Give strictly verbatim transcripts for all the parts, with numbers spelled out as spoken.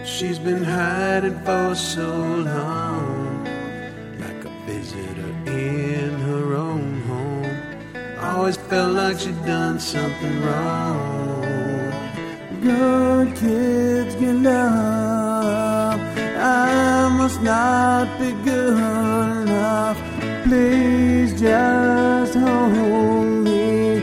She's been hiding for so long, like a visitor in her own home. Always felt like she'd done something wrong. Good kids get love. I must not be good enough. Please just hold me,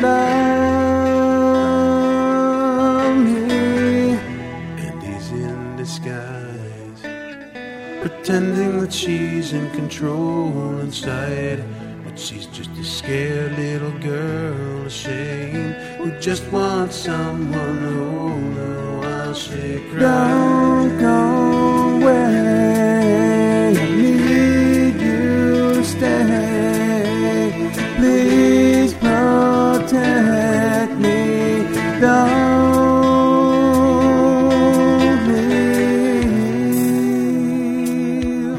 love me. And he's in disguise, pretending that she's in control inside. But she's just a scared little girl ashamed, who just wants someone to hold her while she cries. Don't go away, I need you to stay. Please protect me, don't leave.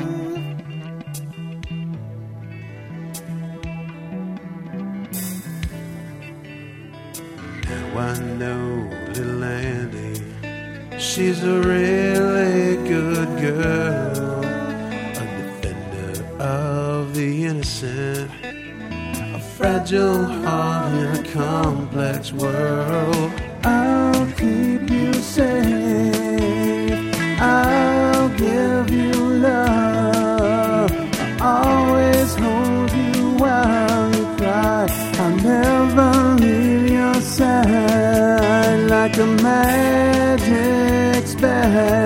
Now I know little Andy, she's a really good girl, a defender of the innocent, a fragile heart in a complex world. I'll keep you safe, I'll give you love, I'll always hold you while you cry. I'll never leave your side like a magic spell.